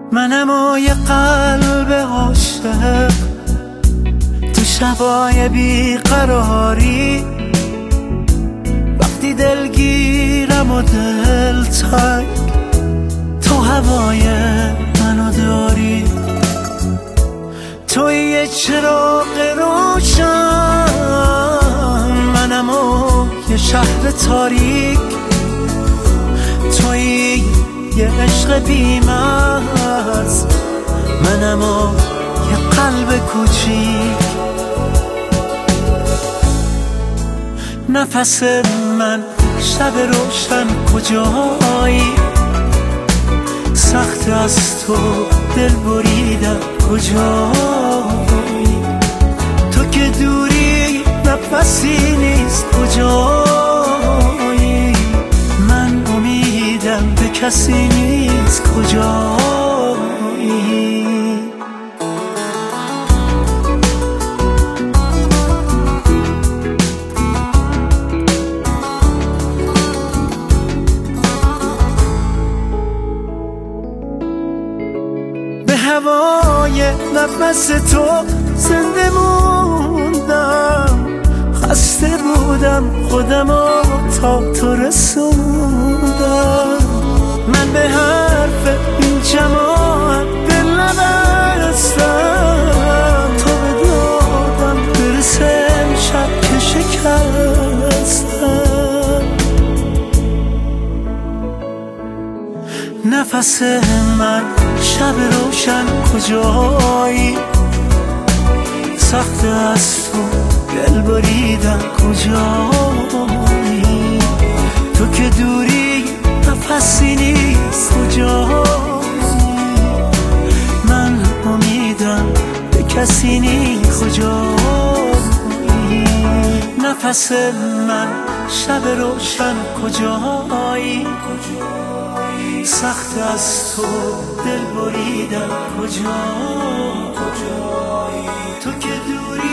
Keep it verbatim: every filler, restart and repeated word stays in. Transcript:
منم و یه قلب عاشق تو شبای بیقراری، وقتی دلگیرم و دل تنگ تو هوای منو داری. توی یه چراغ روشن، منم و یه شهر تاریک، توی یه عشق بی‌مرز، منم و یه قلب کوچیک. نفس من شب روشن کجایی، سخت از تو دل بریدم کجایی، تو که دوری نفسی نیست کجایی، من امیدم به کسی نیست کجایی. هوای نفس تو زنده موندم، خسته بودم خودمو تا تو رسوندم. من به حرف این جماعت دل نبستم، تو به دادم برسه امشب که شکستم. نفس من شب روشن کجایی، سخت از تو دل بریدم کجایی، تو که دوری نفسی نیست کجایی، من امیدم به کسی نیست کجایی. نفس من شب روشن کجایی، سخت از تو دل بریدم کجایی، تو که دوری